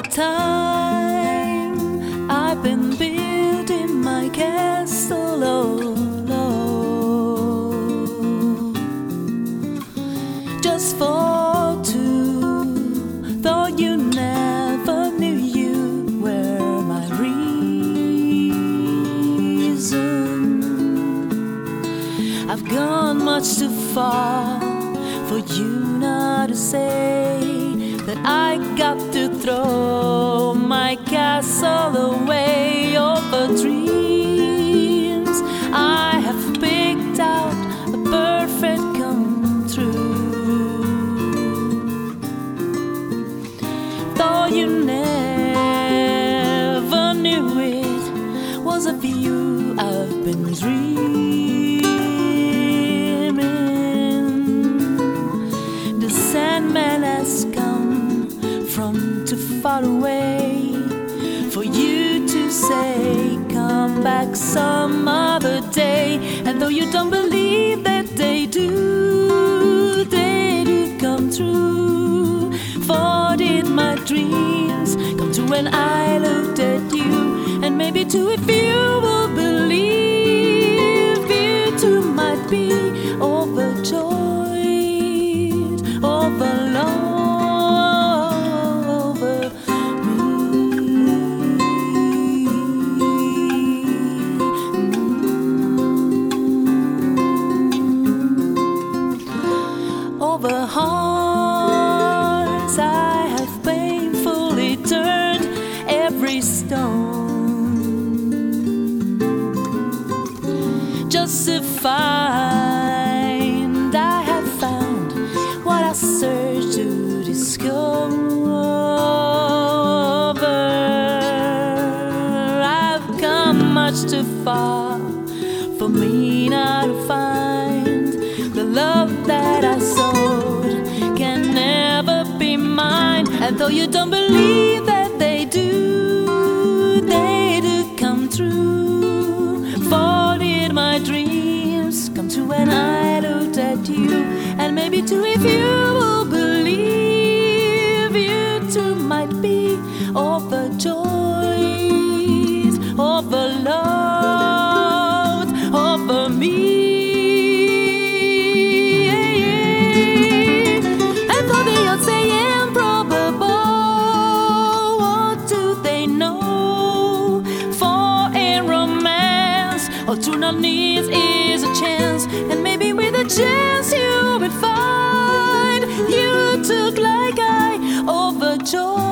time I've been building my castle low, just for two, though you never knew you were my reason. I've gone much too far for you not to say that I got to throw my castle away over dreams I have picked out a perfect come true. Though you never knew it was a view I've been dreaming. The Sandman has come from too far away for you to say come back some other day. And though you don't believe that they do come true. For did my dreams come true when I looked at you? And maybe too, if you will believe, you too might be overjoyed, overload over hearts I have painfully turned every stone, just to find I have found what I searched to discover. I've come much too far for me not to find the love that I sowed can never be mine. And though you don't believe that they do come true. For did my dreams come true when I looked at you? And maybe too, if you will believe, you too might be overjoyed, overload over me. All true love needs is a chance, and maybe with a chance you will find you took like I overjoyed.